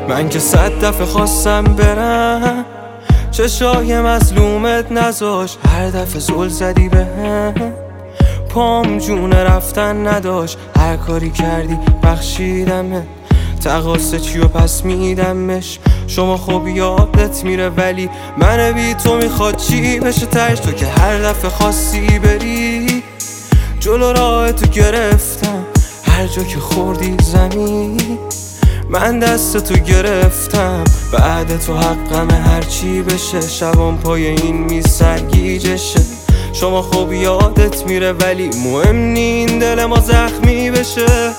من که 100 دفعه خواستم برم، چشای مظلومت نذاش، هر دفعه زل زدی بهم، پام جون رفتن نداشت، هر کاری کردی بخشیدمه، تقاصه چی و پس میدمش. شما خب یادت میره ولی من بی تو میخواد چی بشه تش؟ تو که هر دفعه خواستی بری جلو راه تو گرفتم، هر جا که خوردی زمین من دست تو گرفتم، بعد تو حقمه هر چی بشه، شبام پای این می سرگیجشه. شما خب یادت میره ولی مهم نی این دل ما زخمی بشه.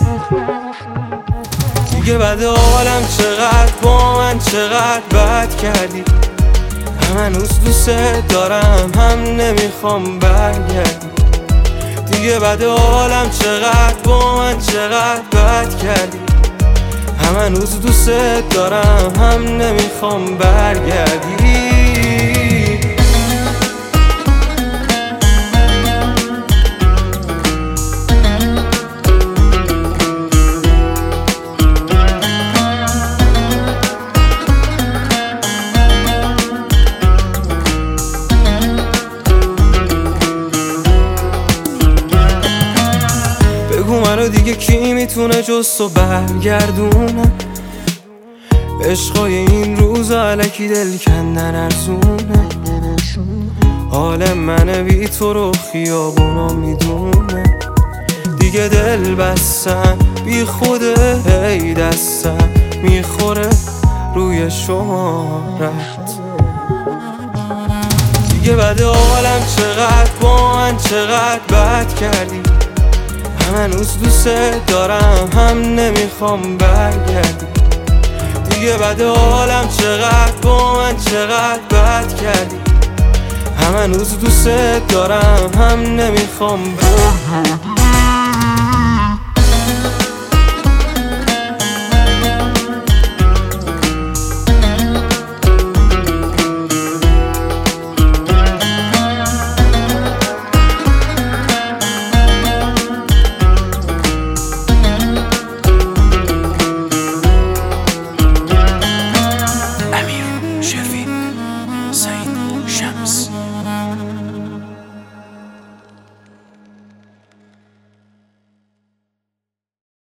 دیگه بعد عالم چقدر با من چقدر بد کردی، هم هنوز دوست دارم هم نمیخوام برگردی. دیگه بعد عالم چقدر با من چقدر بد کردی، هم هنوز دوست دارم هم نمیخوام برگردی. بگو منو دیگه کی میتونه جز تو برگردونه، عشقای این روزا الکی دل کندن ارزونه، حال من بی تو رو خیابونا میدونه. دیگه دل بستم بی خوده، هی دستم میخوره روی شمارت. دیگه بعد عالم چقدر با من چقدر بد کردی، هم هنوز دوست دارم هم نمیخوام برگردی. دیگه بعد عالم چقدر با من چقدر بد کردی، هم هنوز دوست دارم هم نمیخوام برگردی.